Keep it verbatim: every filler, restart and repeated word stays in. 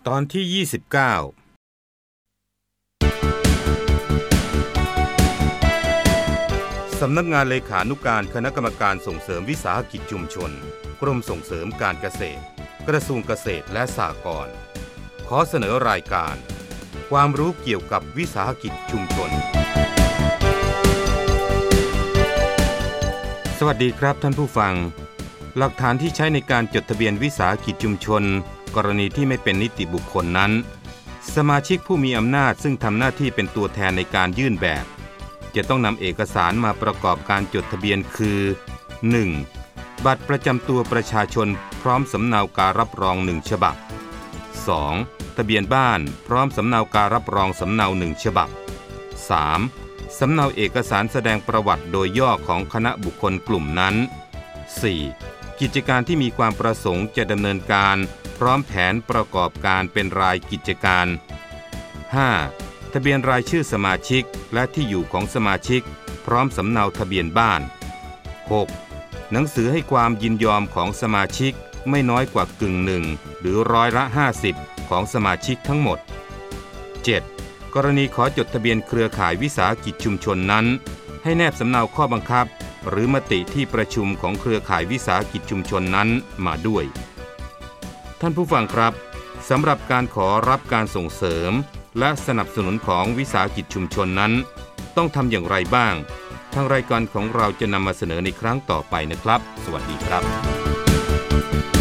ตอนที่ยี่สิบเก้าสำนักงานเลขานุการคณะกรรมการส่งเสริมวิสาหกิจชุมชนกรมส่งเสริมการเกษตรกระทรวงเกษตรและสหกรณ์ขอเสนอรายการความรู้เกี่ยวกับวิสาหกิจชุมชนสวัสดีครับท่านผู้ฟังหลักฐานที่ใช้ในการจดทะเบียนวิสาหกิจชุมชนกรณีที่ไม่เป็นนิติบุคคลนั้นสมาชิกผู้มีอำนาจซึ่งทำหน้าที่เป็นตัวแทนในการยื่นแบบจะต้องนำเอกสารมาประกอบการจดทะเบียนคือ หนึ่ง. บัตรประจำตัวประชาชนพร้อมสำเนาการรับรองหนึ่งฉบับ สอง. ทะเบียนบ้านพร้อมสำเนาการรับรองสำเนาหนึ่งฉบับ สาม. สำเนาเอกสารแสดงประวัติโดยย่อของคณะบุคคลกลุ่มนั้น สี่. กิจการที่มีความประสงค์จะดำเนินการพร้อมแผนประกอบการเป็นรายกิจการ ห้า. ทะเบียนรายชื่อสมาชิกและที่อยู่ของสมาชิกพร้อมสำเนาทะเบียนบ้าน หก. หนังสือให้ความยินยอมของสมาชิกไม่น้อยกว่ากึ่งหนึ่งหรือร้อยละห้าสิบของสมาชิกทั้งหมด เจ็ด. กรณีขอจดทะเบียนเครือข่ายวิสาหกิจชุมชนนั้นให้แนบสำเนาข้อบังคับหรือมติที่ประชุมของเครือข่ายวิสาหกิจชุมชนนั้นมาด้วยท่านผู้ฟังครับสำหรับการขอรับการส่งเสริมและสนับสนุนของวิสาหกิจชุมชนนั้นต้องทำอย่างไรบ้างทางรายการของเราจะนำมาเสนอในครั้งต่อไปนะครับสวัสดีครับ